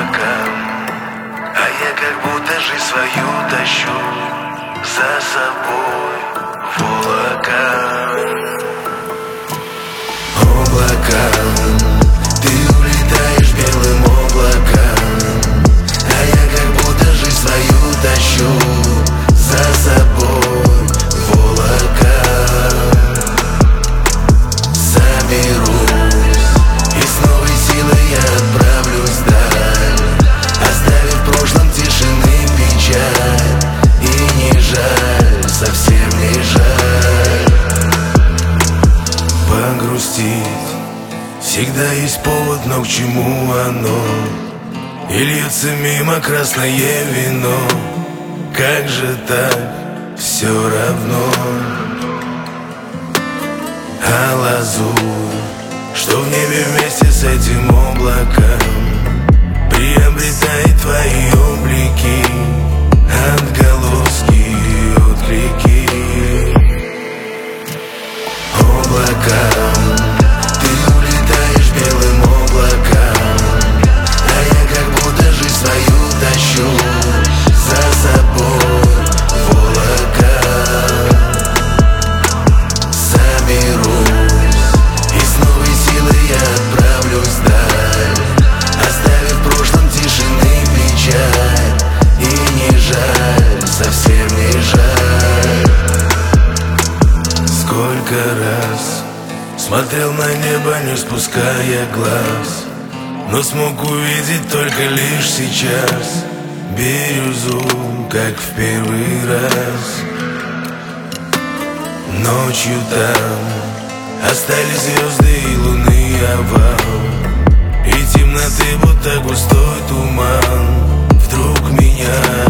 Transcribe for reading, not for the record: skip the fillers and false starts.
облакам, а я как будто жизнь свою тащу за собой в облака. Облака, ты улетаешь белым облаком, а я как будто жизнь свою тащу за собой в облака. Соберусь и с новой силой я отправлюсь вдаль, оставив в прошлом тишины печаль. И не жаль, совсем не жаль погрустить. Всегда есть повод, но к чему оно? И льется мимо красное вино. Как же так, все равно. А лазурь, что в небе вместе с этим облаком, приобретает твои облики, отголоски и отклики. Облакам, ты улетаешь белым облаком, а я как будто жизнь свою тащу за собой в облака. Соберусь и с новой силой я отправлюсь вдаль, оставив в прошлом тишины печаль. И не жаль, совсем не жаль. Сколько раз смотрел на небо, не спуская глаз, но смог увидеть только лишь сейчас бирюзу, как в первый раз. Ночью там остались звезды и луны овал, и темноты, будто густой туман, вдруг меня